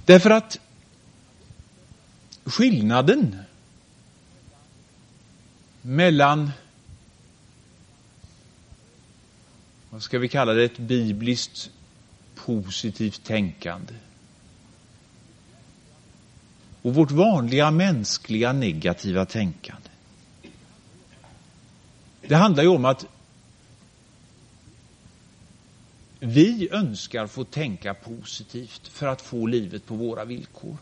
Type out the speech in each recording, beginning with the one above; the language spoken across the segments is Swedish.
Därför att skillnaden mellan, vad ska vi kalla det, ett bibliskt positivt tänkande och vårt vanliga mänskliga negativa tänkande. Det handlar ju om att vi önskar få tänka positivt för att få livet på våra villkor.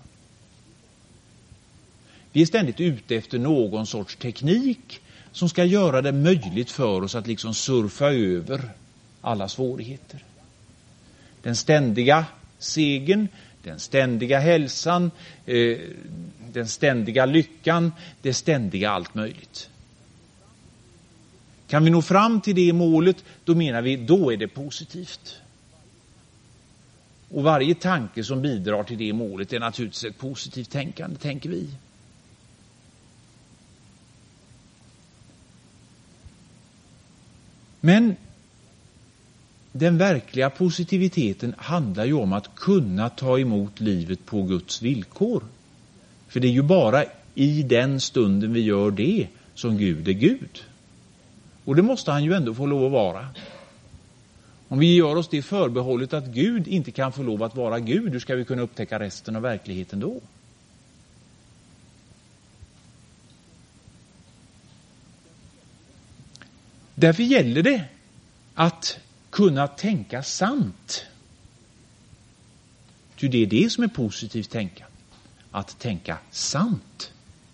Vi är ständigt ute efter någon sorts teknik som ska göra det möjligt för oss att liksom surfa över alla svårigheter. Den ständiga segern, den ständiga hälsan, den ständiga lyckan, det ständiga allt möjligt. Kan vi nå fram till det målet, då menar vi, då är det positivt. Och varje tanke som bidrar till det målet är naturligtvis ett positivt tänkande, tänker vi. Men den verkliga positiviteten handlar ju om att kunna ta emot livet på Guds villkor. För det är ju bara i den stunden vi gör det som Gud är Gud. Och det måste han ju ändå få lov att vara. Om vi gör oss det förbehållet att Gud inte kan få lov att vara Gud, hur ska vi kunna upptäcka resten av verkligheten då? Därför gäller det att kunna tänka sant. Ty det är det som är positivt tänkande. Att tänka sant.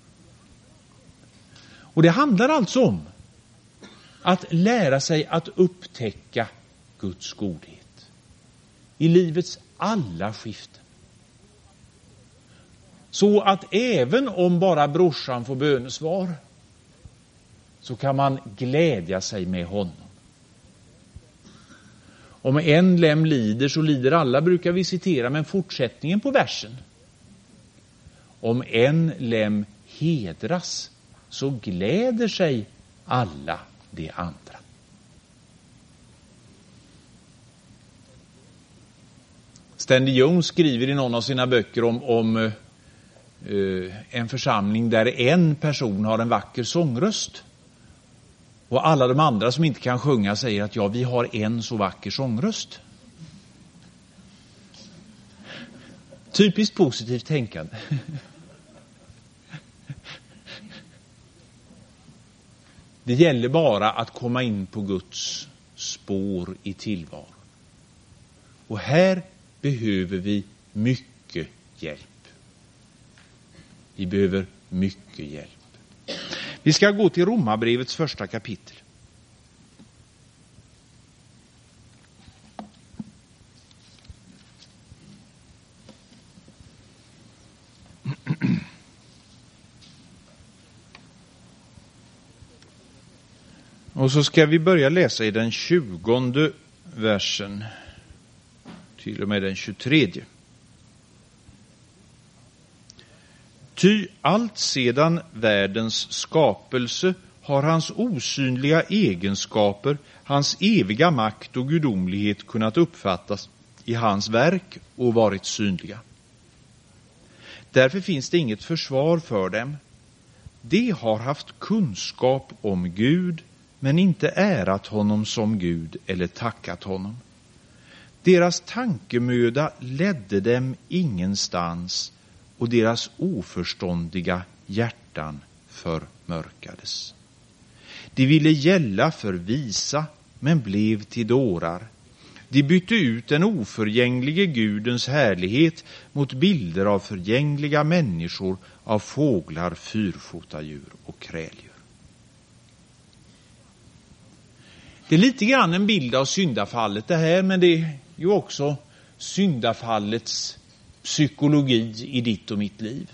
Och det handlar alltså om att lära sig att upptäcka Guds godhet i livets alla skiften. Så att även om bara brorsan får bönesvar, så kan man glädja sig med honom. Om en lem lider så lider alla, brukar vi citera, men fortsättningen på versen. Om en lem hedras så gläder sig alla de andra. Stanley Jones skriver i någon av sina böcker om en församling där en person har en vacker sångröst. Och alla de andra som inte kan sjunga säger att ja, vi har en så vacker sångröst. Typiskt positivt tänkande. Det gäller bara att komma in på Guds spår i tillvaron. Och här behöver vi mycket hjälp. Vi behöver mycket hjälp. Vi ska gå till Romarbrevets första kapitel. Och så ska vi börja läsa i den 20:e versen till och med den 23:e. Ty allt sedan världens skapelse har hans osynliga egenskaper, hans eviga makt och gudomlighet kunnat uppfattas i hans verk och varit synliga. Därför finns det inget försvar för dem. De har haft kunskap om Gud, men inte ärat honom som Gud eller tackat honom. Deras tankemöda ledde dem ingenstans, och deras oförståndiga hjärtan förmörkades. De ville gälla för visa, men blev till dårar. De bytte ut den oförgänglige Gudens härlighet mot bilder av förgängliga människor, av fåglar, fyrfotadjur och kräldjur. Det är lite grann en bild av syndafallet det här, men det är ju också syndafallets psykologi i ditt och mitt liv.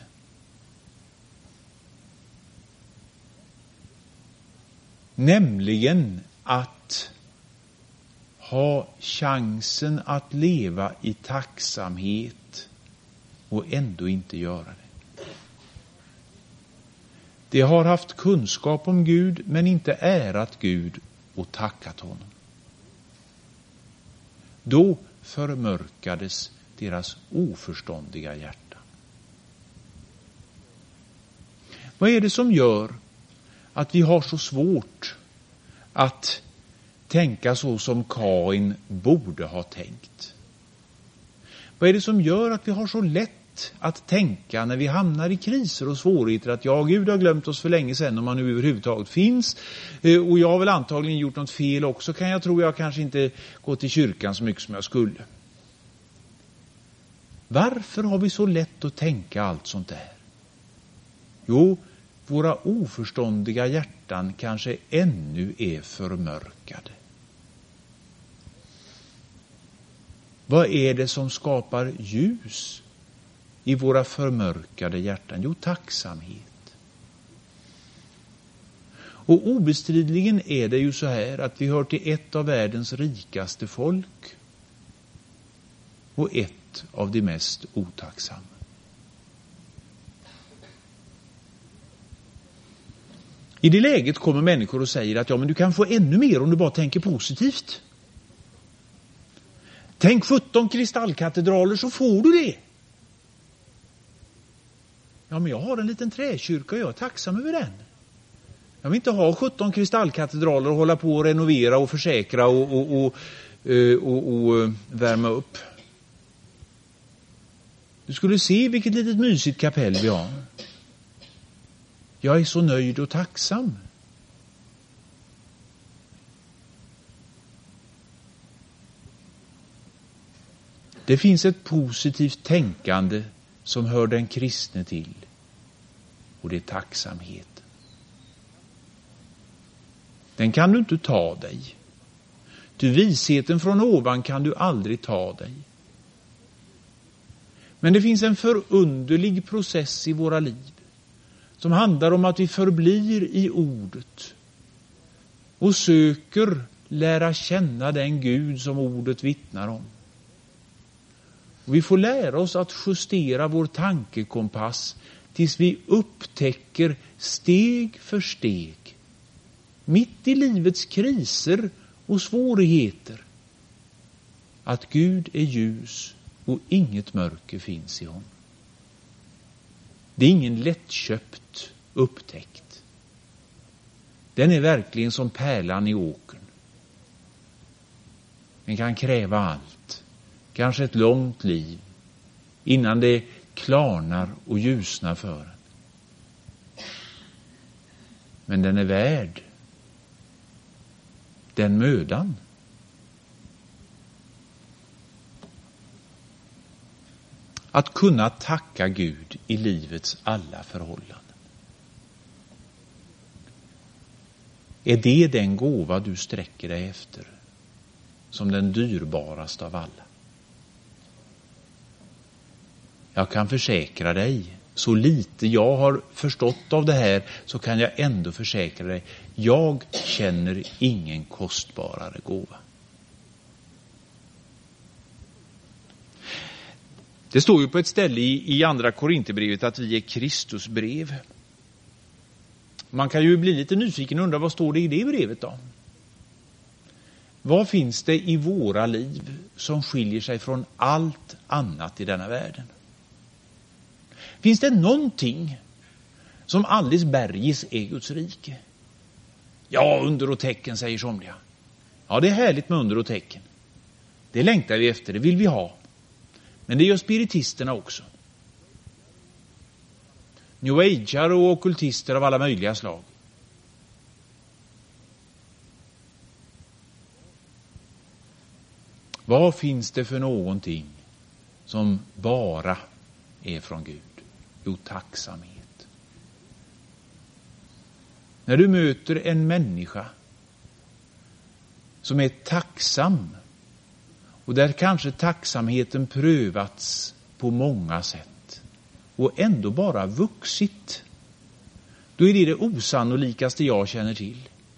Nämligen att ha chansen att leva i tacksamhet och ändå inte göra det. De har haft kunskap om Gud, men inte ärat Gud och tackat honom. Då förmörkades deras oförståndiga hjärtan. Vad är det som gör att vi har så svårt att tänka så som Kain borde ha tänkt? Vad är det som gör att vi har så lätt att tänka när vi hamnar i kriser och svårigheter att Gud har glömt oss för länge sedan, om han nu överhuvudtaget finns, och jag har väl antagligen gjort något fel också, kan jag tro, jag kanske inte gått till kyrkan så mycket som jag skulle. Varför har vi så lätt att tänka allt sånt där? Jo, våra oförståndiga hjärtan kanske ännu är förmörkade. Vad är det som skapar ljus i våra förmörkade hjärtan? Jo, tacksamhet. Och obestridligen är det ju så här att vi hör till ett av världens rikaste folk och ett av de mest otacksamma. I det läget kommer människor och säger att men du kan få ännu mer om du bara tänker positivt. Tänk 17 kristallkatedraler så får du det. Ja, men jag har en liten träkyrka och jag är tacksam över den. Jag vill inte ha 17 kristallkatedraler och hålla på och renovera och försäkra och värma upp. Du skulle se vilket litet mysigt kapell vi har. Jag är så nöjd och tacksam. Det finns ett positivt tänkande som hör den kristne till. Och det är tacksamhet. Den kan du inte ta dig. Ty visheten från ovan kan du aldrig ta dig. Men det finns en förunderlig process i våra liv som handlar om att vi förblir i ordet och söker lära känna den Gud som ordet vittnar om. Och vi får lära oss att justera vår tankekompass tills vi upptäcker steg för steg, mitt i livets kriser och svårigheter, att Gud är ljus och inget mörker finns i honom. Det är ingen lättköpt upptäckt. Den är verkligen som pärlan i åkern. Den kan kräva allt. Kanske ett långt liv innan det klarnar och ljusnar för en. Men den är värd den mödan. Att kunna tacka Gud i livets alla förhållanden. Är det den gåva du sträcker dig efter som den dyrbaraste av alla? Jag kan försäkra dig, så lite jag har förstått av det här, så kan jag ändå försäkra dig, jag känner ingen kostbarare gåva. Det står ju på ett ställe i andra Korinthierbrevet att vi är Kristus brev. Man kan ju bli lite nyfiken och undra, vad står det i det brevet då? Vad finns det i våra liv som skiljer sig från allt annat i denna världen? Finns det någonting som alldeles bergis är Guds rike? Ja, under och tecken, säger somliga. Ja, det är härligt med under och tecken. Det längtar vi efter, det vill vi ha. Men det gör spiritisterna också. New Ageare och ockultister av alla möjliga slag. Vad finns det för någonting som bara är från Gud? Jo, tacksamhet. När du möter en människa som är tacksam, och där kanske tacksamheten prövats på många sätt och ändå bara vuxit, då är det osannolikaste jag känner till.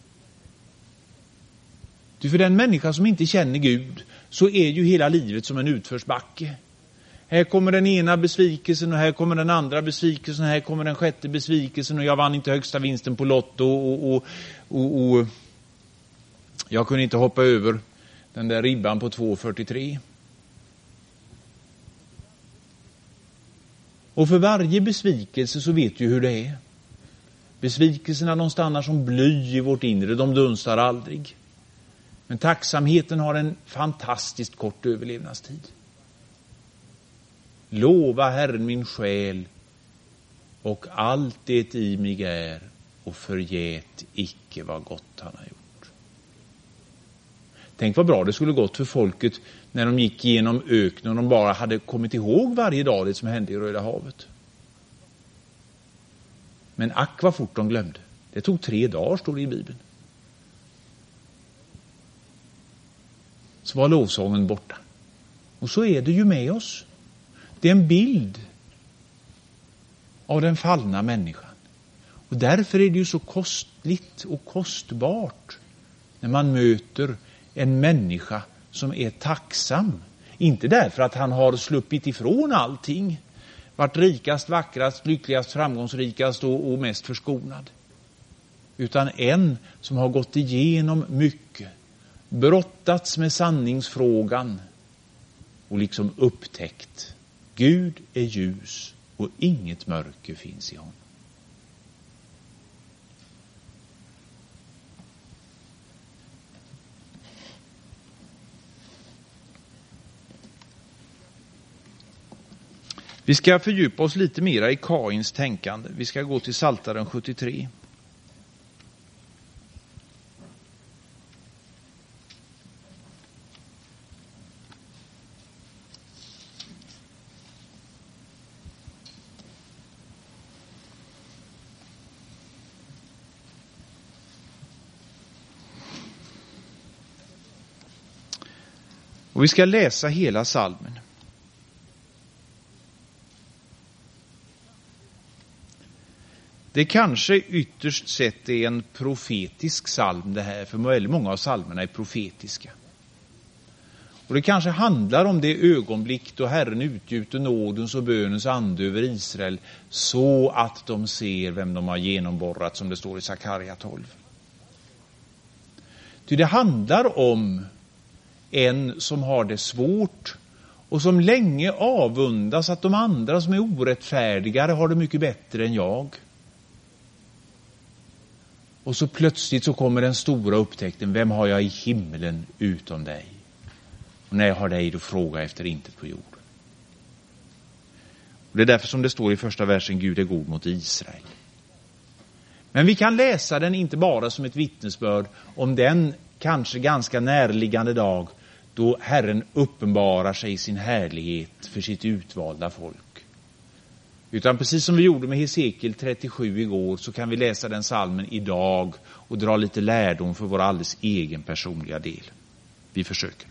För den människa som inte känner Gud, så är ju hela livet som en utförsbacke. Här kommer den ena besvikelsen och här kommer den andra besvikelsen och här kommer den sjätte besvikelsen och jag vann inte högsta vinsten på Lotto och jag kunde inte hoppa över den där ribban på 2,43. Och för varje besvikelse så vet du hur det är. Besvikelserna de stannar som bly i vårt inre, de dunstar aldrig. Men tacksamheten har en fantastiskt kort överlevnadstid. Lova Herren min själ och allt det i mig är, och förgät icke vad gott han har gjort. Tänk vad bra det skulle gått för folket när de gick igenom öknen och de bara hade kommit ihåg varje dag det som hände i Röda havet. Men ack vad fort de glömde. Det tog 3 dagar, står det i Bibeln. Så var lovsången borta. Och så är det ju med oss. Det är en bild av den fallna människan. Och därför är det ju så kostligt och kostbart när man möter en människa som är tacksam. Inte därför att han har sluppit ifrån allting, varit rikast, vackrast, lyckligast, framgångsrikast och mest förskonad. Utan en som har gått igenom mycket, brottats med sanningsfrågan och liksom upptäckt: Gud är ljus och inget mörker finns i honom. Vi ska fördjupa oss lite mera i Kains tänkande. Vi ska gå till Psaltaren 73. Och vi ska läsa hela psalmen. Det kanske ytterst sett är en profetisk psalm det här, för väldigt många av psalmerna är profetiska. Och det kanske handlar om det ögonblick då Herren utgjuter nådens och bönens ande över Israel, så att de ser vem de har genomborrat, som det står i Sakaria 12. Ty det handlar om en som har det svårt och som länge avundas att de andra som är orättfärdigare har det mycket bättre än jag. Och så plötsligt så kommer den stora upptäckten: vem har jag i himlen utom dig? Och när jag har dig, då frågar jag efter intet på jorden. Och det är därför som det står i första versen: Gud är god mot Israel. Men vi kan läsa den inte bara som ett vittnesbörd om den kanske ganska närliggande dag då Herren uppenbarar sig i sin härlighet för sitt utvalda folk. Utan precis som vi gjorde med Hesekiel 37 igår, så kan vi läsa den psalmen idag och dra lite lärdom för vår alldeles egen personliga del. Vi försöker.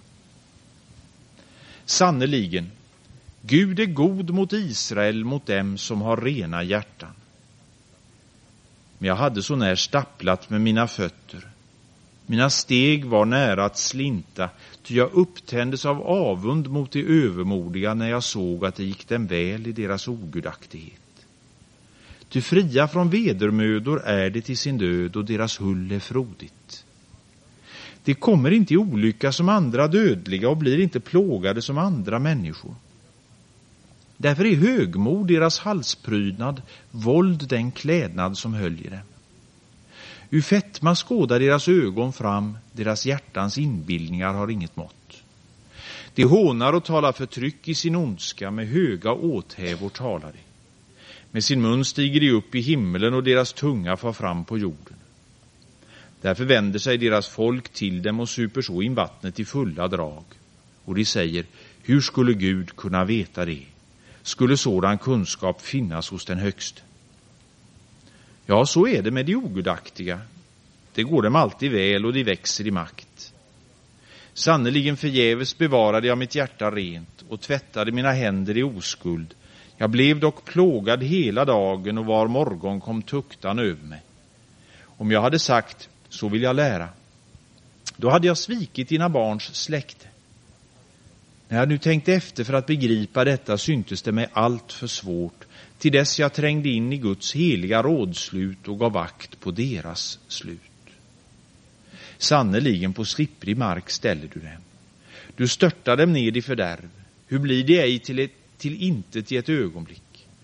Sannoliken, Gud är god mot Israel, mot dem som har rena hjärtan. Men jag hade så när stapplat med mina fötter. Mina steg var nära att slinta, ty jag upptändes av avund mot de övermodiga när jag såg att det gick dem väl i deras ogudaktighet. Ty fria från vedermödor är det till sin död, och deras hull är frodigt. De kommer inte i olycka som andra dödliga och blir inte plågade som andra människor. Därför är högmod deras halsprydnad, våld den klädnad som höljer dem. Ur fetma skådar deras ögon fram, deras hjärtans inbildningar har inget mått. De hånar och talar förtryck i sin ondska, med höga åthävor talar de. Med sin mun stiger de upp i himmelen, och deras tunga far fram på jorden. Därför vänder sig deras folk till dem och super så in vattnet i fulla drag. Och de säger: hur skulle Gud kunna veta det? Skulle sådan kunskap finnas hos den högste? Ja, så är det med de ogudaktiga. Det går dem alltid väl, och de växer i makt. Sannoliken förgäves bevarade jag mitt hjärta rent och tvättade mina händer i oskuld. Jag blev dock plågad hela dagen, och var morgon kom tuktan över mig. Om jag hade sagt: så vill jag lära, då hade jag svikit dina barns släkte. När jag nu tänkte efter för att begripa detta, syntes det mig allt för svårt, till dess jag trängde in i Guds heliga rådslut och gav akt på deras slut. Sannoliken på slipprig mark ställer du dem. Du störtar dem ned i fördärv. Hur blir det ej till intet i ett ögonblick?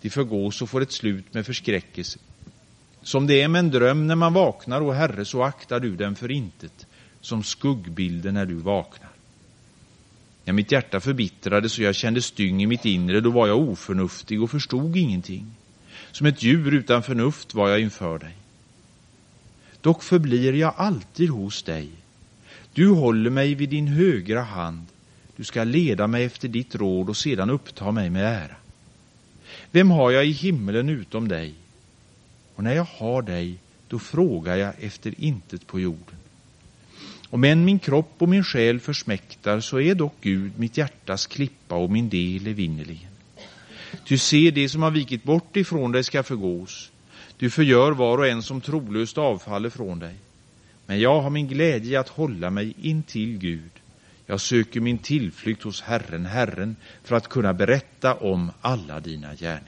De förgås och får ett slut med förskräckelse. Som det är med en dröm när man vaknar, och Herre, så aktar du den för intet, som skuggbilden när du vaknar. När mitt hjärta förbittrades och jag kände styng i mitt inre, då var jag oförnuftig och förstod ingenting. Som ett djur utan förnuft var jag inför dig. Dock förblir jag alltid hos dig. Du håller mig vid din högra hand. Du ska leda mig efter ditt råd och sedan uppta mig med ära. Vem har jag i himmelen utom dig? Och när jag har dig, då frågar jag efter intet på jorden. Om än min kropp och min själ försmäktar, så är dock Gud mitt hjärtas klippa och min del evinnerligen. Du ser det som har vikit bort ifrån dig ska förgås. Du förgör var och en som trolöst avfaller från dig. Men jag har min glädje att hålla mig in till Gud. Jag söker min tillflykt hos Herren, Herren, för att kunna berätta om alla dina gärningar.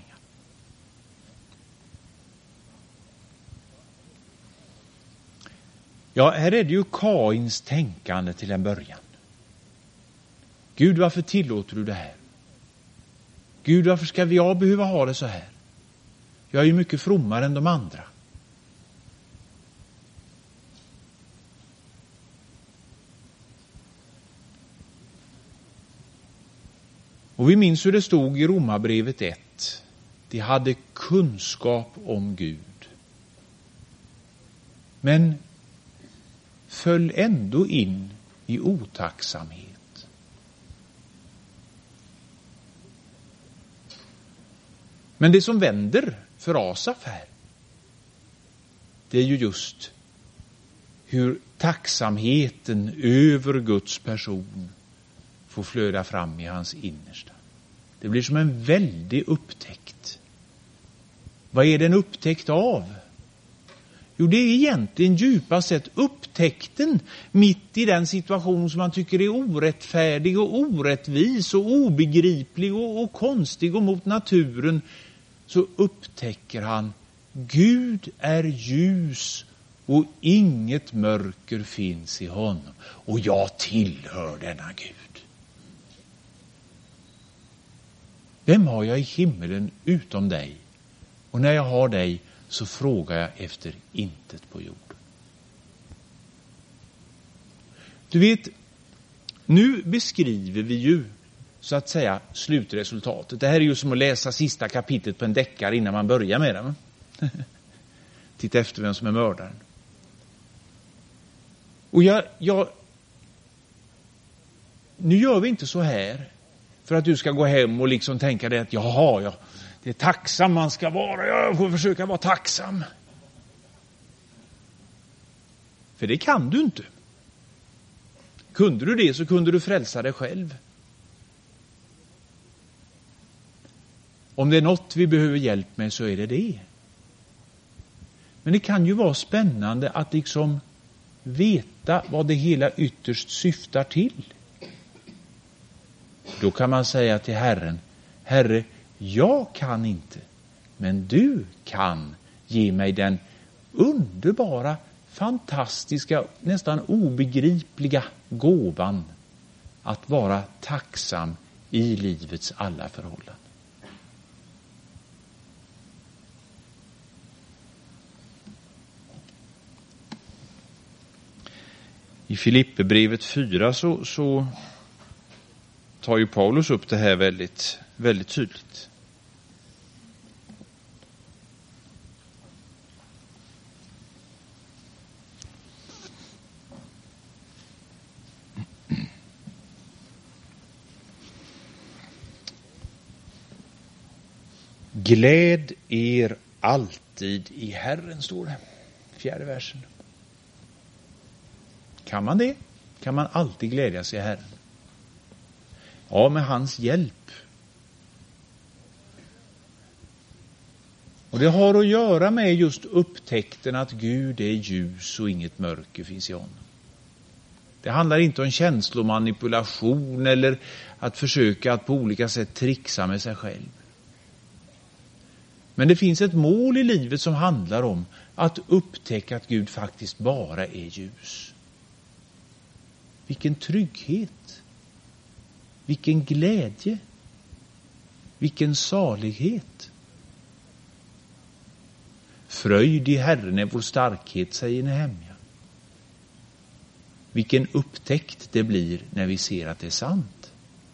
Ja, här är det ju Kains tänkande till en början. Gud, varför tillåter du det här? Gud, varför ska jag behöva ha det så här? Jag är ju mycket frommare än de andra. Och vi minns hur det stod i Romarbrevet 1. De hade kunskap om Gud. Men föll ändå in i otacksamhet. Men det som vänder för Asaf här, det är ju just hur tacksamheten över Guds person får flöda fram i hans innersta. Det blir som en väldig upptäckt. Vad är den upptäckt av? Jo, det är egentligen djupast sett upptäckten mitt i den situation som man tycker är orättfärdig och orättvis och obegriplig och konstig och mot naturen. Så upptäcker han, Gud är ljus och inget mörker finns i honom. Och jag tillhör denna Gud. Vem har jag i himmelen utom dig? Och när jag har dig, så frågar jag efter intet på jorden. Du vet, nu beskriver vi ju så att säga slutresultatet. Det här är ju som att läsa sista kapitlet på en deckare innan man börjar med den. Titta efter vem som är mördaren. Och nu gör vi inte så här för att du ska gå hem och liksom tänka dig att det är tacksam man ska vara. Jag får försöka vara tacksam. För det kan du inte. Kunde du det, så kunde du frälsa dig själv. Om det är något vi behöver hjälp med, så är det det. Men det kan ju vara spännande att liksom veta vad det hela ytterst syftar till. Då kan man säga till Herren, Herre, jag kan inte, men du kan ge mig den underbara, fantastiska, nästan obegripliga gåvan att vara tacksam i livets alla förhållanden. I Filipperbrevet 4 så tar ju Paulus upp det här väldigt, väldigt tydligt. Gläd er alltid i Herren, står det. 4:e versen. Kan man det? Kan man alltid glädja sig i Herren? Ja, med hans hjälp. Och det har att göra med just upptäckten att Gud är ljus och inget mörker finns i honom. Det handlar inte om känslomanipulation eller att försöka att på olika sätt trixa med sig själv. Men det finns ett mål i livet som handlar om att upptäcka att Gud faktiskt bara är ljus. Vilken trygghet, vilken glädje, vilken salighet. Fröjd i Herren är vår starkhet, säger Nehemja. Vilken upptäckt det blir när vi ser att det är sant.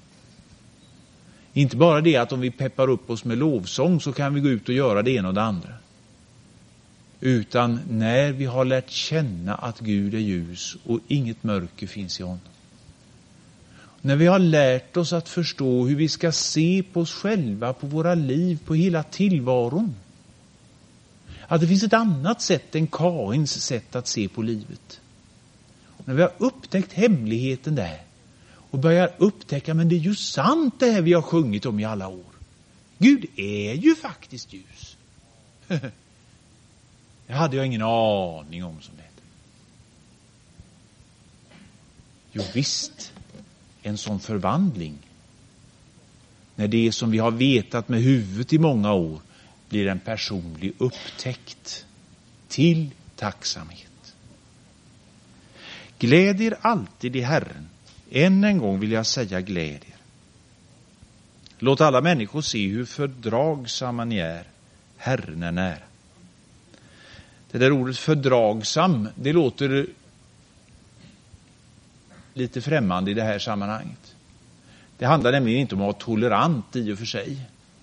Inte bara det att om vi peppar upp oss med lovsång så kan vi gå ut och göra det ena och det andra. Utan när vi har lärt känna att Gud är ljus och inget mörker finns i honom. När vi har lärt oss att förstå hur vi ska se på oss själva, på våra liv, på hela tillvaron. Att det finns ett annat sätt än Kains sätt att se på livet. Och när vi har upptäckt hemligheten där och börjar upptäcka, men det är ju sant det här vi har sjungit om i alla år. Gud är ju faktiskt ljus. Det hade jag ingen aning om, som det heter. Jo visst, en sån förvandling. När det som vi har vetat med huvudet i många år blir en personlig upptäckt till tacksamhet. Gläd er alltid i Herren. Än en gång vill jag säga gläd er. Låt alla människor se hur fördragsamma ni är. Herren är nära. Det där ordet fördragsam, det låter lite främmande i det här sammanhanget. Det handlar nämligen inte om att vara tolerant i och för sig.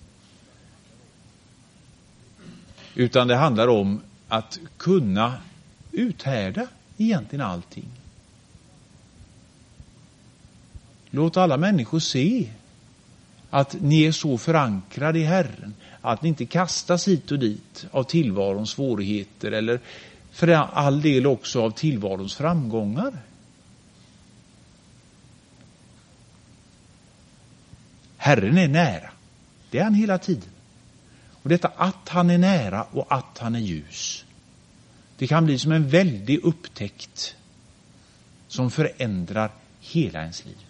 Utan det handlar om att kunna uthärda egentligen allting. Låt alla människor se att ni är så förankrade i Herren att ni inte kastas hit och dit av tillvarons svårigheter eller för all del också av tillvarons framgångar. Herren är nära. Det är han hela tiden. Och detta att han är nära och att han är ljus, det kan bli som en väldig upptäckt som förändrar hela ens liv.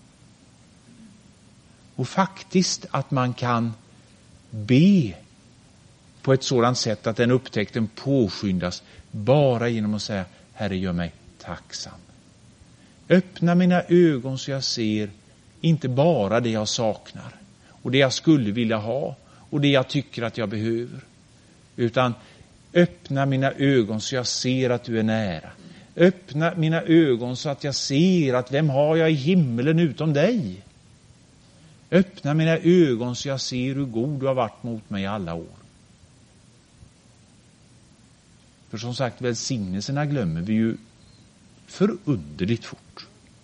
Och faktiskt att man kan be på ett sådant sätt att den upptäckten påskyndas bara genom att säga: Herre, gör mig tacksam. Öppna mina ögon så jag ser inte bara det jag saknar och det jag skulle vilja ha och det jag tycker att jag behöver, utan öppna mina ögon så jag ser att du är nära. Öppna mina ögon så att jag ser att vem har jag i himmelen utom dig? Öppna mina ögon så jag ser hur god du har varit mot mig alla år. För som sagt, välsignelserna glömmer vi ju förunderligt fort.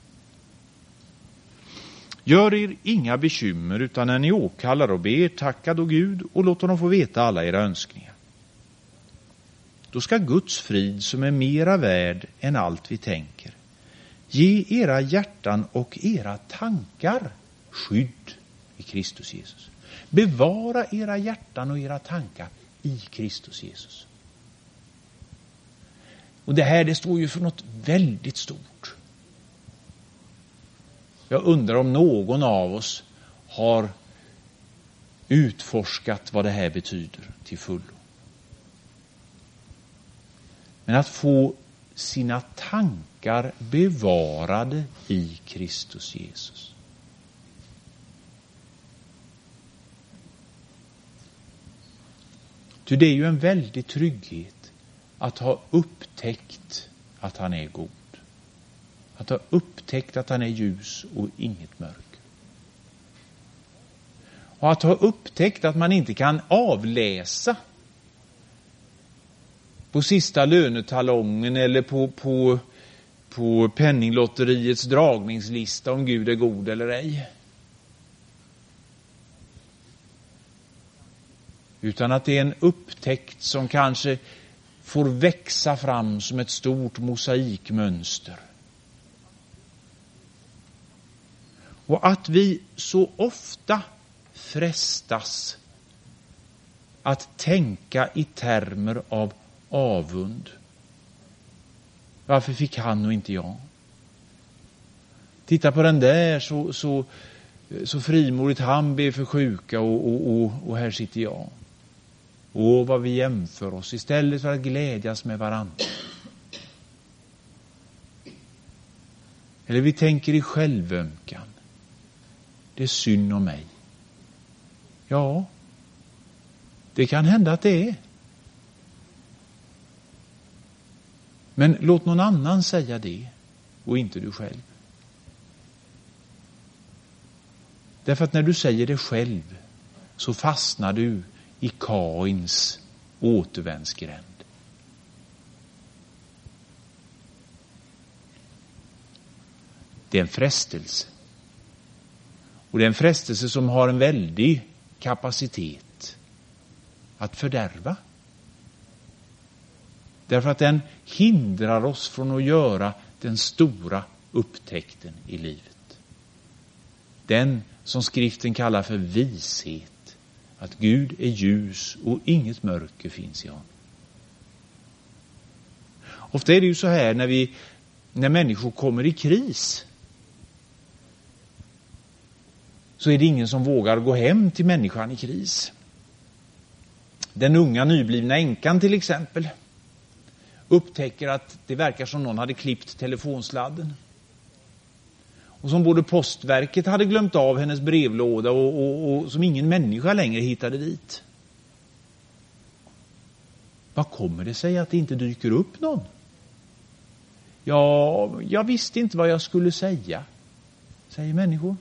Gör er inga bekymmer, utan när ni åkallar och ber, tacka då Gud och låt honom få veta alla era önskningar. Då ska Guds frid, som är mera värd än allt vi tänker, ge era hjärtan och era tankar skydd i Kristus Jesus. Bevara era hjärtan och era tankar i Kristus Jesus. Och det här, det står ju för något väldigt stort. Jag undrar om någon av oss har utforskat vad det här betyder till fullo. Men att få sina tankar bevarade i Kristus Jesus. Ty det är ju en väldig trygghet att ha upptäckt att han är god. Att ha upptäckt att han är ljus och inget mörker. Och att ha upptäckt att man inte kan avläsa på sista lönetalongen eller på penninglotteriets dragningslista om Gud är god eller ej. Utan att det är en upptäckt som kanske får växa fram som ett stort mosaikmönster. Och att vi så ofta frestas att tänka i termer av avund. Varför fick han och inte jag? Titta på den där så frimodigt han ber för sjuka och här sitter jag. Och vad vi jämför oss istället för att glädjas med varandra. Eller vi tänker i självömkan. Det är synd om mig. Ja, det kan hända att det är. Men låt någon annan säga det och inte du själv. Därför att när du säger det själv så fastnar du i Kains återvändsgränd. Det är en frestelse. Och det är en frestelse som har en väldig kapacitet att fördärva. Därför att den hindrar oss från att göra den stora upptäckten i livet. Den som skriften kallar för vishet. Att Gud är ljus och inget mörker finns i honom. Ofta är det ju så här när människor kommer i kris. Så är det ingen som vågar gå hem till människan i kris. Den unga nyblivna änkan till exempel upptäcker att det verkar som någon hade klippt telefonsladden. Och som både postverket hade glömt av hennes brevlåda och som ingen människa längre hittade dit. Vad kommer det sig att det inte dyker upp någon? Ja, jag visste inte vad jag skulle säga, säger människor.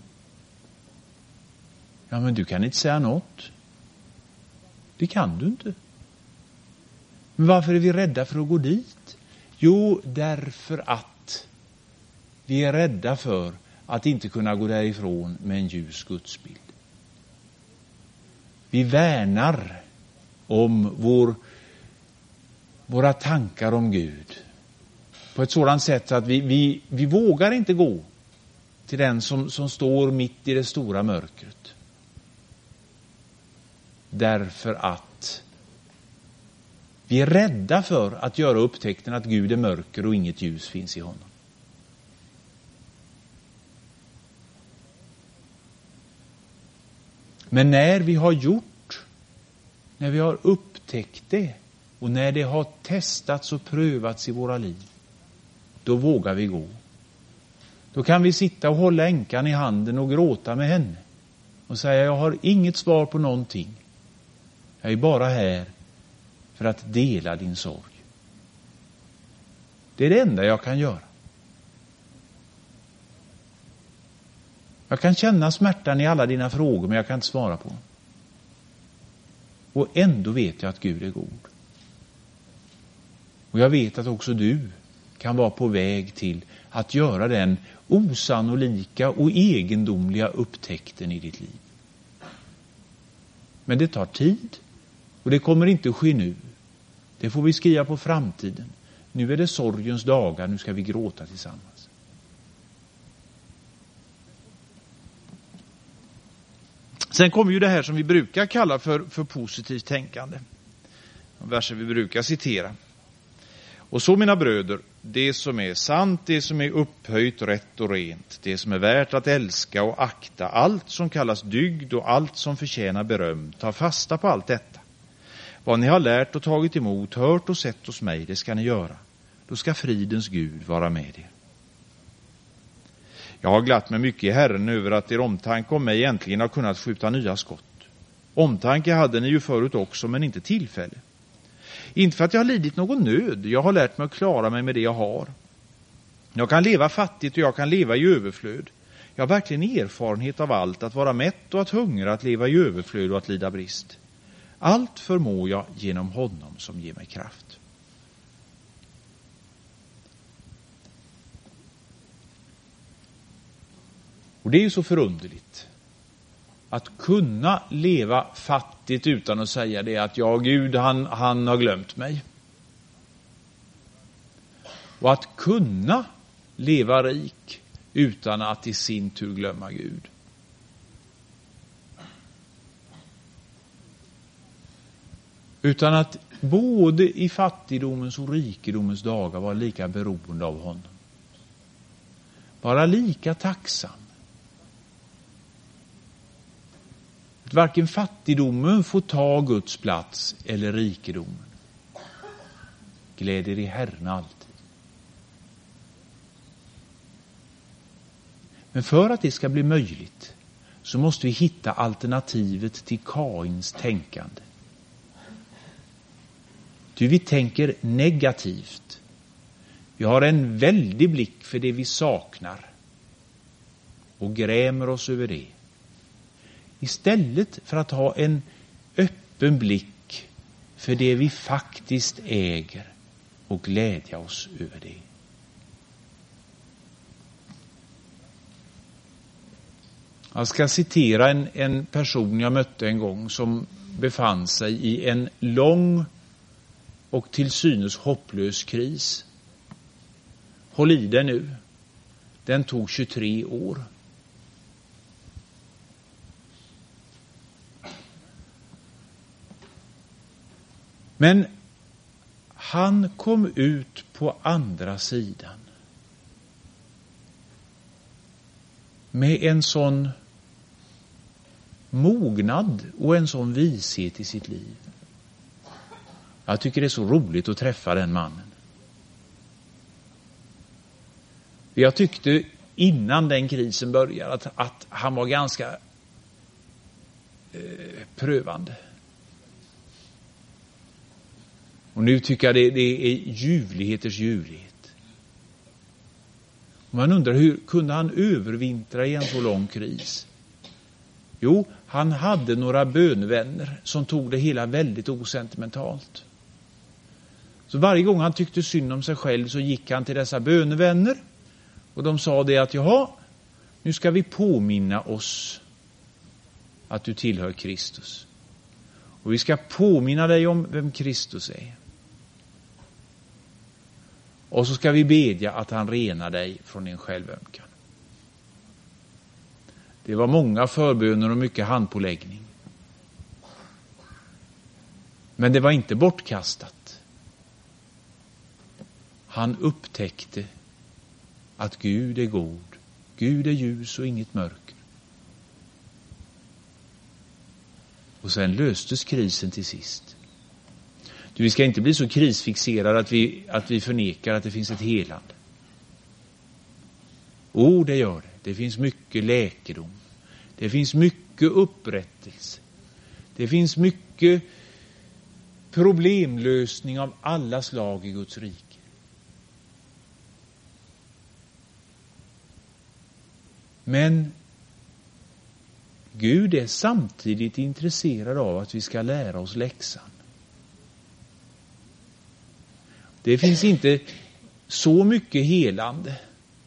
Ja, men du kan inte säga något. Det kan du inte. Men varför är vi rädda för att gå dit? Jo, därför att vi är rädda för att inte kunna gå därifrån med en ljus gudsbild. Vi värnar om våra tankar om Gud på ett sådant sätt att vi vågar inte gå till den som står mitt i det stora mörkret. Därför att vi är rädda för att göra upptäckten att Gud är mörker och inget ljus finns i honom. Men när vi har upptäckt det och när det har testats och prövats i våra liv, då vågar vi gå. Då kan vi sitta och hålla änkan i handen och gråta med henne och säga: jag har inget svar på någonting. Jag är bara här för att dela din sorg. Det är det enda jag kan göra. Jag kan känna smärtan i alla dina frågor, men jag kan inte svara på. Och ändå vet jag att Gud är god. Och jag vet att också du kan vara på väg till att göra den osannolika och egendomliga upptäckten i ditt liv. Men det tar tid. Och det kommer inte att ske nu. Det får vi skriva på framtiden. Nu är det sorgens dagar, nu ska vi gråta tillsammans. Sen kommer ju det här som vi brukar kalla för positivt tänkande. De verser vi brukar citera. Och så, mina bröder, det som är sant, det som är upphöjt, rätt och rent, det som är värt att älska och akta, allt som kallas dygd och allt som förtjänar beröm, ta fasta på allt detta. Vad ni har lärt och tagit emot, hört och sett hos mig, det ska ni göra. Då ska fridens Gud vara med er. Jag har glatt mig mycket i Herren över att er omtanke om mig äntligen har kunnat skjuta nya skott. Omtanke hade ni ju förut också, men inte tillfälle. Inte för att jag har lidit någon nöd, jag har lärt mig att klara mig med det jag har. Jag kan leva fattigt och jag kan leva i överflöd. Jag har verkligen erfarenhet av allt, att vara mätt och att hungra, att leva i överflöd och att lida brist. Allt förmår jag genom honom som ger mig kraft. Och det är ju så förunderligt att kunna leva fattigt utan att säga det, att ja, Gud han har glömt mig. Och att kunna leva rik utan att i sin tur glömma Gud. Utan att både i fattigdomens och rikedomens dagar vara lika beroende av honom. Vara lika tacksam. Att varken fattigdomen får ta Guds plats eller rikedomen. Glädjer i Herren alltid. Men för att det ska bli möjligt så måste vi hitta alternativet till Kains tänkande. Ty vi tänker negativt Vi har en väldig blick för det vi saknar och grämer oss över det. Istället för att ha en öppen blick för det vi faktiskt äger och glädja oss över det. Jag ska citera en person jag mötte en gång som befann sig i en lång och till synes hopplös kris. Håll i det nu. Den tog 23 år. Men han kom ut på andra sidan med en sån mognad och en sån vishet i sitt liv. Jag tycker det är så roligt att träffa den mannen. Jag tyckte innan den krisen började att han var ganska prövande. Och nu tycker jag det är ljuvligheters ljuvlighet. Och man undrar hur kunde han övervintra i en så lång kris? Jo, han hade några bönvänner som tog det hela väldigt osentimentalt. Så varje gång han tyckte synd om sig själv så gick han till dessa bönvänner. Och de sa det att jaha, nu ska vi påminna oss att du tillhör Kristus. Och vi ska påminna dig om vem Kristus är. Och så ska vi bedja att han renar dig från din självömkan. Det var många förböner och mycket handpåläggning. Men det var inte bortkastat. Han upptäckte att Gud är god. Gud är ljus och inget mörker. Och sen löstes krisen till sist. Vi ska inte bli så krisfixerade att vi förnekar att det finns ett helande. Det gör det. Det finns mycket läkedom. Det finns mycket upprättelse. Det finns mycket problemlösning av alla slag i Guds rike. Men Gud är samtidigt intresserad av att vi ska lära oss läxan. Det finns inte så mycket helande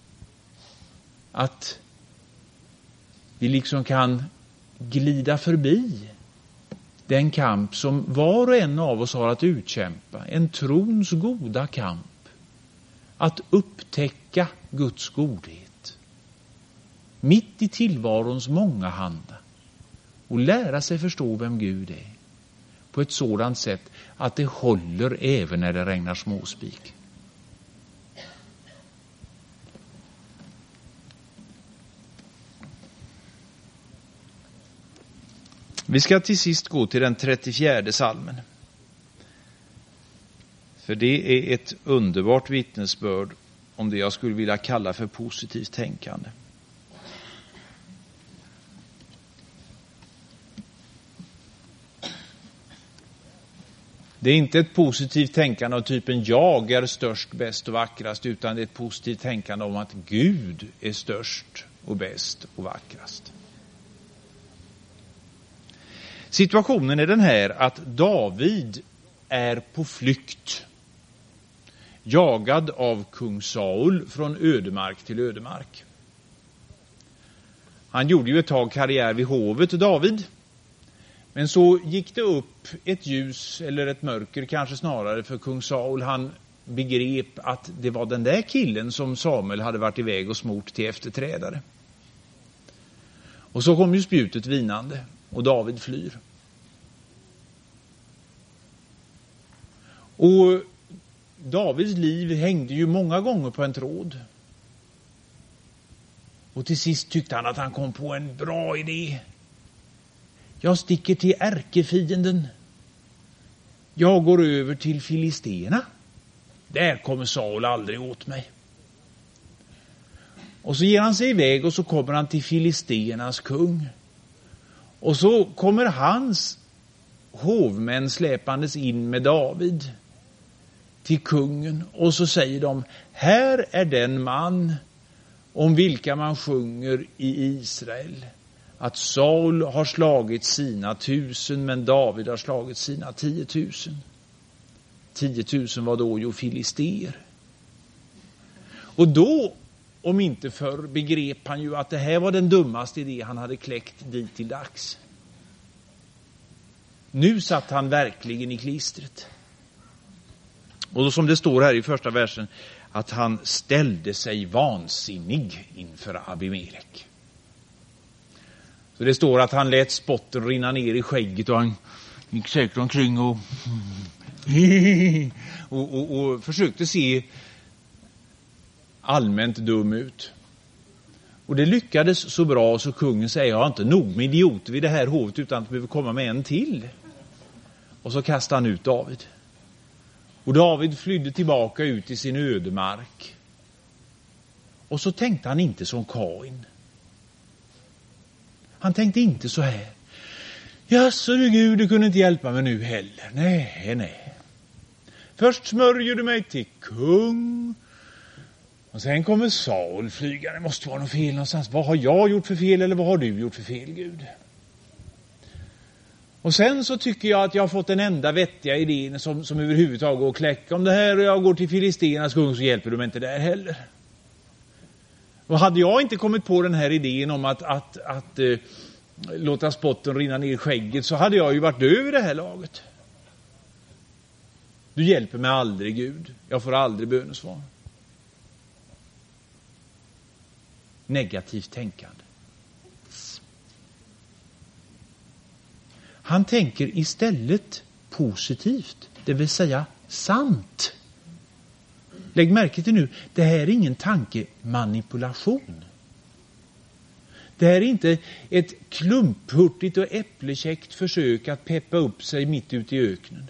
att vi liksom kan glida förbi den kamp som var och en av oss har att utkämpa. En trons goda kamp. Att upptäcka Guds godhet. Mitt i tillvarons många handa. Och lära sig förstå vem Gud är. På ett sådant sätt att det håller även när det regnar småspik. Vi ska till sist gå till den 34:e psalmen. För det är ett underbart vittnesbörd om det jag skulle vilja kalla för positivt tänkande. Det är inte ett positivt tänkande av typen jag är störst, bäst och vackrast, utan det är ett positivt tänkande om att Gud är störst och bäst och vackrast. Situationen är den här att David är på flykt. Jagad av kung Saul från ödemark till ödemark. Han gjorde ju ett tag karriär vid hovet, David. Men så gick det upp ett ljus, eller ett mörker kanske snarare, för kung Saul. Han begrep att det var den där killen som Samuel hade varit iväg och smort till efterträdare. Och så kom ju spjutet vinande och David flyr. Och Davids liv hängde ju många gånger på en tråd. Och till sist tyckte han att han kom på en bra idé. Jag sticker till ärkefienden. Jag går över till filisterna. Där kommer Saul aldrig åt mig. Och så ger han sig iväg och så kommer han till filisternas kung. Och så kommer hans hovmän släpandes in med David till kungen och så säger de: här är den man om vilka man sjunger i Israel att Saul har slagit sina 1000 men David har slagit sina 10 000. 10 000 var då filister. Och då, om inte förr, begrep han ju att det här var den dummaste idé han hade kläckt dit till dags. Nu satt han verkligen i klistret. Och då, som det står här i första versen, att han ställde sig vansinnig inför Abimelek. Så det står att han lät spotten rinna ner i skägget och han gick säkert omkring och försökte se allmänt dum ut. Och det lyckades så bra så kungen säger: jag har inte nog med idioter vid det här hovet utan att vi behöver komma med en till. Och så kastade han ut David. Och David flydde tillbaka ut i sin ödemark. Och så tänkte han inte som Kain. Han tänkte inte så här: jaså du Gud, du kunde inte hjälpa mig nu heller. Nej. Först smörjer du mig till kung. Och sen kommer Saul flyga. Det måste vara något fel någonstans. Vad har jag gjort för fel eller vad har du gjort för fel, Gud? Och sen så tycker jag att jag har fått den enda vettiga idén som överhuvudtaget går att kläcka om det här. Och jag går till filisternas kung så hjälper du mig inte där heller. Och hade jag inte kommit på den här idén om att låta spotten rinna ner i skägget så hade jag ju varit död vid det här laget. Du hjälper mig aldrig, Gud. Jag får aldrig bönesvar. Negativt tänkande. Han tänker istället positivt, det vill säga sant. Lägg märke till nu, det här är ingen tankemanipulation. Det här är inte ett klumphurtigt och äpplekäckt försök att peppa upp sig mitt ute i öknen.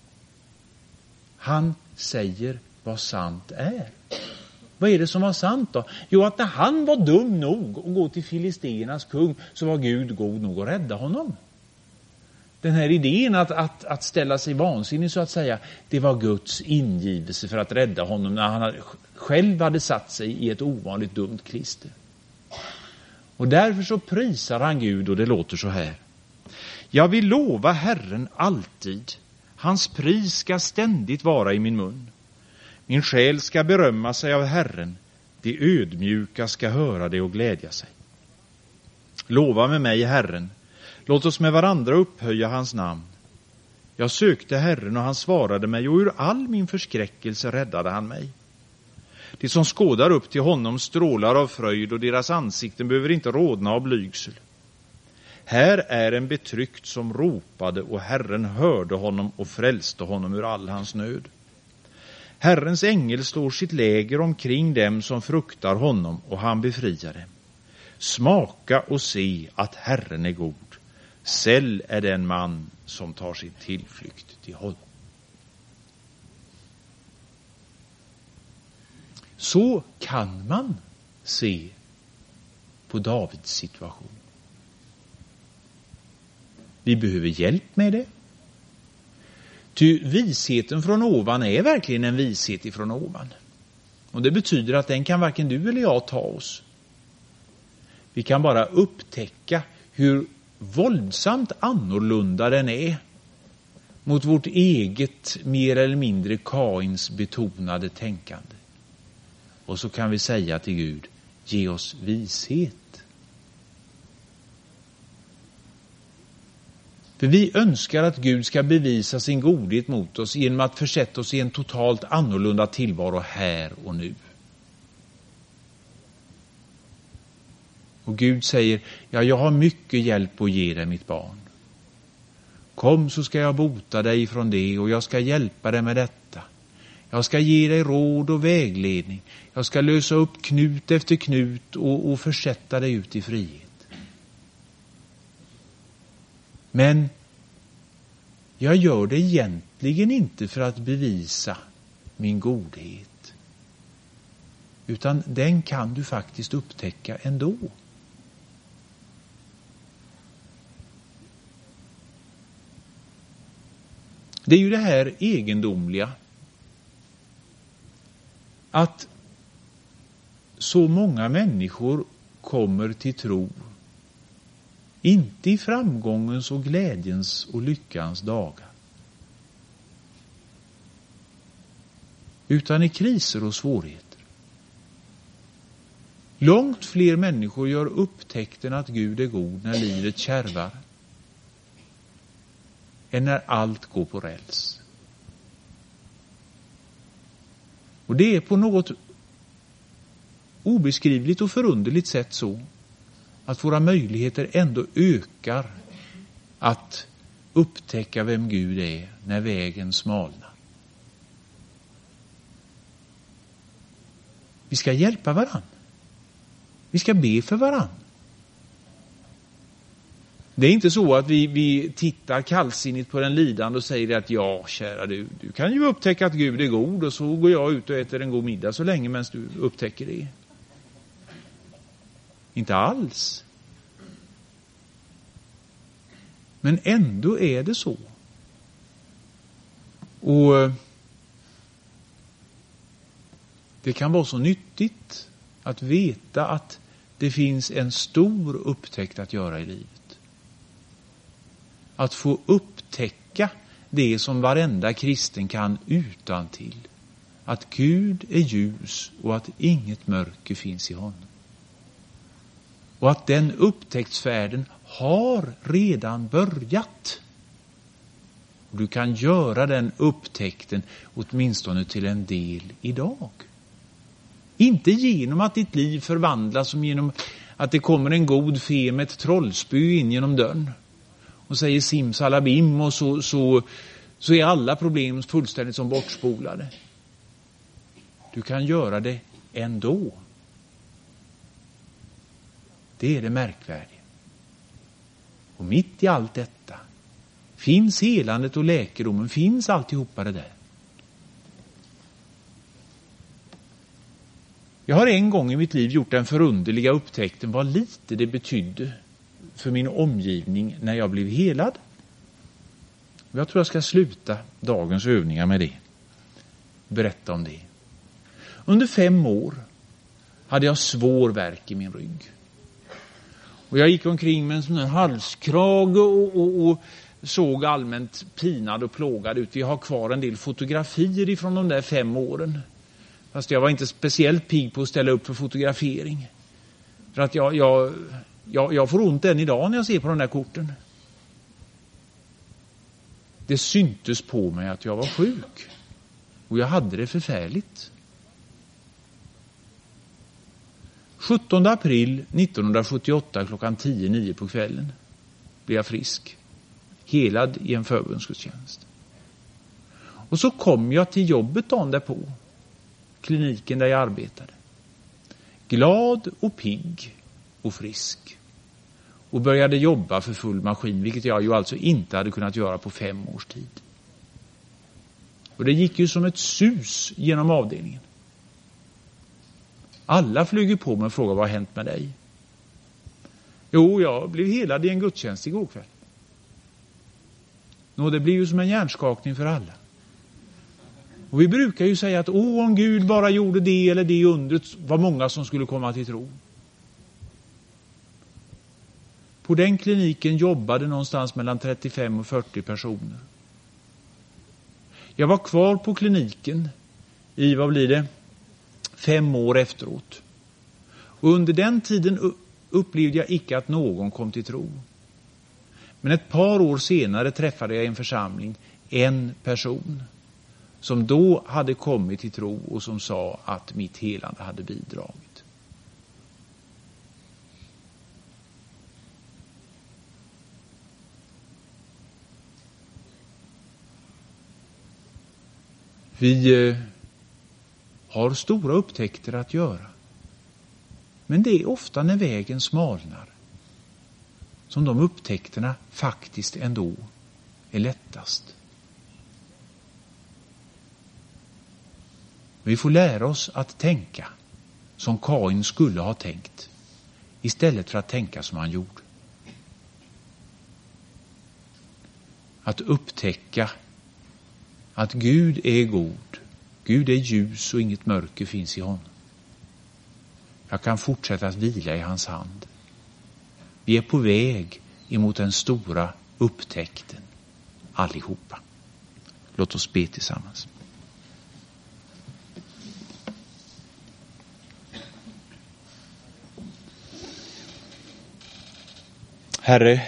Han säger vad sant är. Vad är det som var sant då? Jo, att när han var dum nog att gå till filisternas kung så var Gud god nog att rädda honom. Den här idén att ställa sig vansinnig så att säga, det var Guds ingivelse för att rädda honom när han själv hade satt sig i ett ovanligt dumt klister. Och därför så prisar han Gud och det låter så här: jag vill lova Herren alltid, hans pris ska ständigt vara i min mun. Min själ ska berömma sig av Herren, de ödmjuka ska höra det och glädja sig. Lova med mig Herren, låt oss med varandra upphöja hans namn. Jag sökte Herren och han svarade mig och ur all min förskräckelse räddade han mig. De som skådar upp till honom strålar av fröjd och deras ansikten behöver inte rodna av blygsel. Här är en betryckt som ropade och Herren hörde honom och frälste honom ur all hans nöd. Herrens ängel står sitt läger omkring dem som fruktar honom och han befriar dem. Smaka och se att Herren är god. Säll är den man som tar sin tillflykt till honom. Så kan man se på Davids situation. Vi behöver hjälp med det. Ty visheten från ovan är verkligen en vishet ifrån ovan. Och det betyder att den kan varken du eller jag ta oss. Vi kan bara upptäcka hur våldsamt annorlunda den är mot vårt eget mer eller mindre Kains betonade tänkande. Och så kan vi säga till Gud: ge oss vishet. För vi önskar att Gud ska bevisa sin godhet mot oss genom att försätta oss i en totalt annorlunda tillvaro här och nu. Och Gud säger: ja, jag har mycket hjälp att ge dig, mitt barn. Kom så ska jag bota dig från det och jag ska hjälpa dig med detta. Jag ska ge dig råd och vägledning. Jag ska lösa upp knut efter knut och försätta dig ut i frihet. Men jag gör det egentligen inte för att bevisa min godhet. Utan den kan du faktiskt upptäcka ändå. Det är ju det här egendomliga att så många människor kommer till tro, inte i framgångens och glädjens och lyckans dagar, utan i kriser och svårigheter. Långt fler människor gör upptäckten att Gud är god när livet kärvar än när allt går på räls. Och det är på något obeskrivligt och förunderligt sätt så att våra möjligheter ändå ökar att upptäcka vem Gud är när vägen smalnar. Vi ska hjälpa varann. Vi ska be för varann. Det är inte så att vi tittar kallsinnigt på den lidande och säger att ja, kära du kan ju upptäcka att Gud är god och så går jag ut och äter en god middag så länge medan du upptäcker det. Inte alls. Men ändå är det så. Och det kan vara så nyttigt att veta att det finns en stor upptäckt att göra i livet. Att få upptäcka det som varenda kristen kan utan till. Att Gud är ljus och att inget mörker finns i honom. Och att den upptäcktsfärden har redan börjat. Och du kan göra den upptäckten åtminstone till en del idag. Inte genom att ditt liv förvandlas som genom att det kommer en god fe med ett trollspö in genom dörren och säger simsalabim och så är alla problem fullständigt som bortspolade. Du kan göra det ändå. Det är det märkvärdiga. Och mitt i allt detta finns helandet och läkedomen, finns alltihopa det där. Jag har en gång i mitt liv gjort den förunderliga upptäckten vad lite det betydde för min omgivning när jag blev helad. Jag tror jag ska sluta dagens övningar med det. Berätta om det. Under 5 år hade jag svår värk i min rygg. Och jag gick omkring med en sån här halskrage och såg allmänt pinad och plågad ut. Vi har kvar en del fotografier ifrån de där 5 åren. Fast jag var inte speciellt pigg på att ställa upp för fotografering. För att jag får ont än idag när jag ser på de där korten. Det syntes på mig att jag var sjuk. Och jag hade det förfärligt. 17 april 1978 klockan 10:09 på kvällen blev jag frisk. Helad i en förbundsgudstjänst. Och så kom jag till jobbet dagen därpå. Kliniken där jag arbetade. Glad och pigg och frisk. Och började jobba för full maskin, vilket jag ju alltså inte hade kunnat göra på 5 års tid. Och det gick ju som ett sus genom avdelningen. Alla flyger på mig och frågar vad har hänt med dig? Jo, jag blev helad i en gudstjänst igår kväll. Nå, det blir ju som en hjärnskakning för alla. Och vi brukar ju säga att om Gud bara gjorde det eller det undret var många som skulle komma till tro. På den kliniken jobbade någonstans mellan 35 och 40 personer. Jag var kvar på kliniken i, 5 år efteråt. Och under den tiden upplevde jag icke att någon kom till tro. Men ett par år senare träffade jag i en församling en person som då hade kommit till tro och som sa att mitt helande hade bidragit. Vi har stora upptäckter att göra. Men det är ofta när vägen smalnar som de upptäckterna faktiskt ändå är lättast. Vi får lära oss att tänka som Kain skulle ha tänkt istället för att tänka som han gjorde. Att upptäcka att Gud är god, Gud är ljus och inget mörker finns i honom. Jag kan fortsätta att vila i hans hand. Vi är på väg emot den stora upptäckten allihopa. Låt oss be tillsammans. Herre,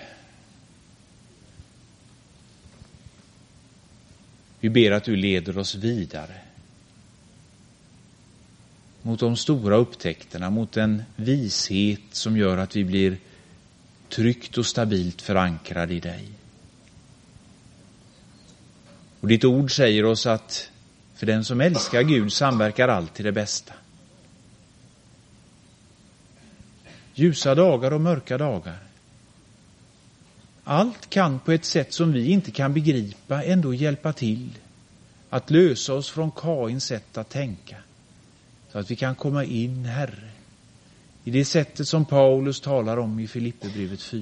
vi ber att du leder oss vidare mot de stora upptäckterna, mot den vishet som gör att vi blir tryggt och stabilt förankrade i dig. Och ditt ord säger oss att för den som älskar Gud samverkar allt till det bästa. Ljusa dagar och mörka dagar. Allt kan på ett sätt som vi inte kan begripa ändå hjälpa till att lösa oss från Kains sätt att tänka. Så att vi kan komma in, Herre, i det sättet som Paulus talar om i Filipperbrevet 4.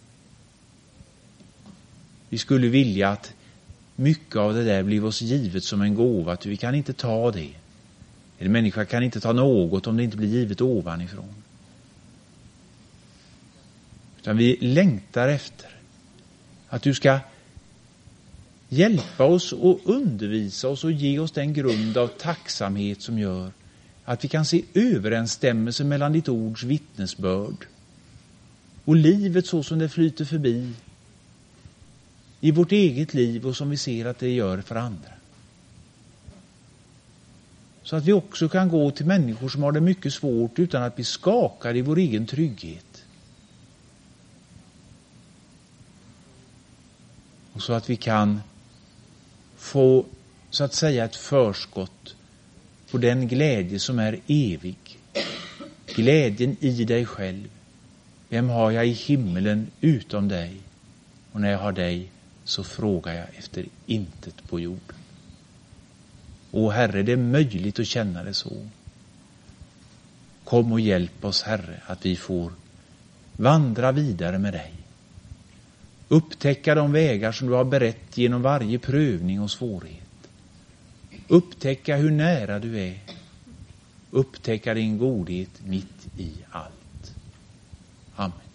Vi skulle vilja att mycket av det där blev oss givet som en gåva, att vi kan inte ta det. En människa kan inte ta något om det inte blir givet ovanifrån. Utan vi längtar efter att du ska hjälpa oss och undervisa oss och ge oss den grund av tacksamhet som gör att vi kan se överensstämmelse mellan ditt ords vittnesbörd och livet så som det flyter förbi i vårt eget liv och som vi ser att det gör för andra. Så att vi också kan gå till människor som har det mycket svårt utan att bli skakade i vår egen trygghet. Och så att vi kan få, så att säga, ett förskott på den glädje som är evig. Glädjen i dig själv. Vem har jag i himmelen utom dig? Och när jag har dig så frågar jag efter intet på jorden. Och Herre, det är möjligt att känna det så. Kom och hjälp oss, Herre, att vi får vandra vidare med dig. Upptäcka de vägar som du har berett genom varje prövning och svårighet. Upptäcka hur nära du är. Upptäcka din godhet mitt i allt. Amen.